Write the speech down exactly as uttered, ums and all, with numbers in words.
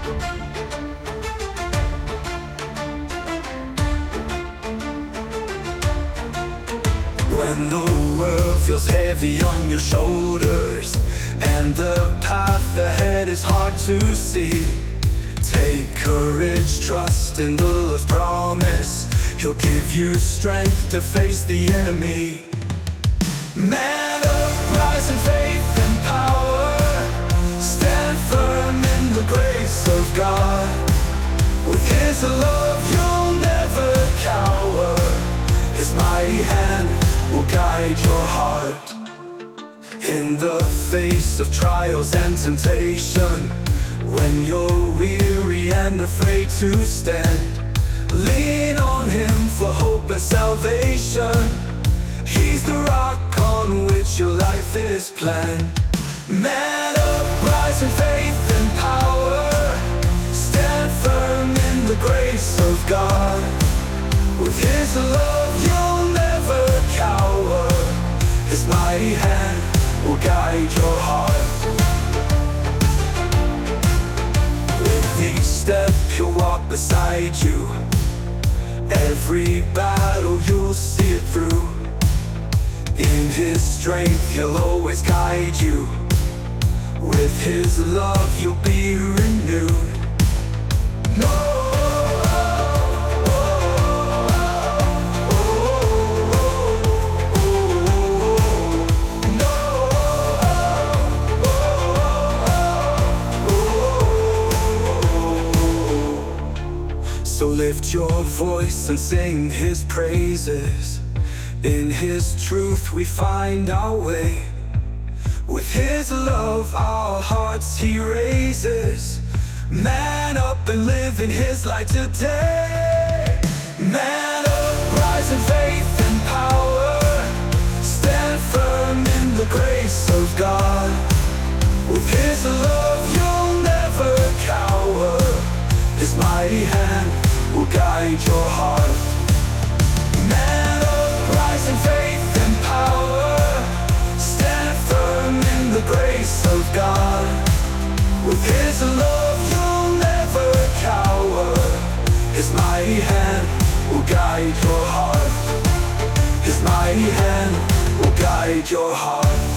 When the world feels heavy on your shoulders and the path ahead is hard to see, take courage, trust in the Lord's promise. He'll give you strength to face the enemy. Man up, rise in faith and power. Stand firm in the grace of God. With His love you'll never cower. His mighty hand will guide your heart. In the face of trials and temptation, when you're weary and afraid to stand, lean on Him for hope and salvation. He's the rock on which your life is planned. Man up, rise in faith and power. Stand firm in the grace of God. With His love you'll never cower. His mighty hand will guide your heart. With each step He'll walk beside you. Every battle you'll see it through. In His strength He'll always guide you. With His love you'll be renewed. No. So lift your voice and sing His praises. In His truth we find our way. With His love our hearts He raises. Man up and live in His light today. Man up, rise in faith and power. Stand firm in the grace of God. With His love you'll never cower. His mighty hand will guide your heart. Man up, rise in faith and power. Stand firm in the grace of God. With His love you'll never cower. His mighty hand will guide your heart. His mighty hand will guide your heart.